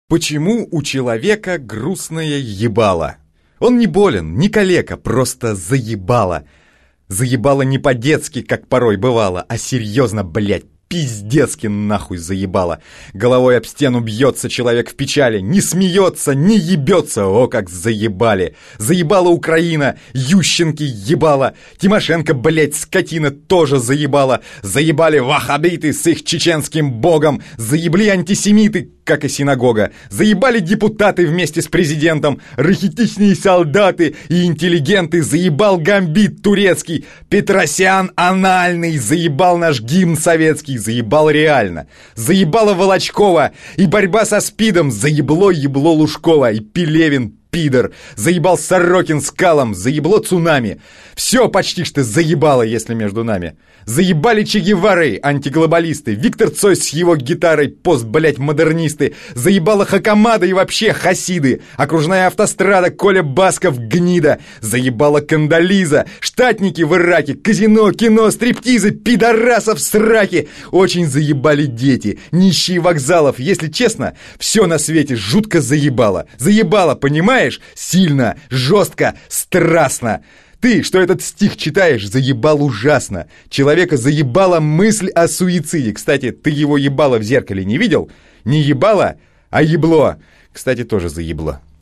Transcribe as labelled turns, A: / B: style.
A: Почему у человека грустное ебало? Он не болен, не калека, просто заебало. Заебало не по-детски, как порой бывало, а серьезно, блядь, пиздецки нахуй заебало. Головой об стену бьется человек в печали, не смеется, не ебется, о как заебали. Заебала Украина, Ющенки ебала, Тимошенко, блядь, скотина, тоже заебала. Заебали ваххабиты с их чеченским богом, заебли антисемиты, как и синагога. Заебали депутаты вместе с президентом, рахитичные солдаты и интеллигенты, заебал гамбит турецкий, Петросян анальный, заебал наш гимн советский, заебал реально. Заебала Волочкова и борьба со СПИДом, заебло ебло Лужкова и Пелевин, пидор, заебал Сорокин с Калом, заебло цунами. Все почти что заебало, если между нами. Заебали Че Гевары, антиглобалисты, Виктор Цой с его гитарой, пост, блять, модернисты. Заебала Хакамада и вообще хасиды. Окружная автострада, Коля Басков, гнида. Заебала Кандализа, штатники в Ираке, казино, кино, стриптизы, пидорасов сраки. Очень заебали дети, нищие вокзалов. Если честно, все на свете жутко заебало. Заебало, понимаешь? Сильно, жестко, страстно. Ты, что этот стих читаешь, заебал ужасно. Человека заебала мысль о суициде. Кстати, ты его ебало в зеркале не видел? Не ебало, а ебло. Кстати, тоже заебло.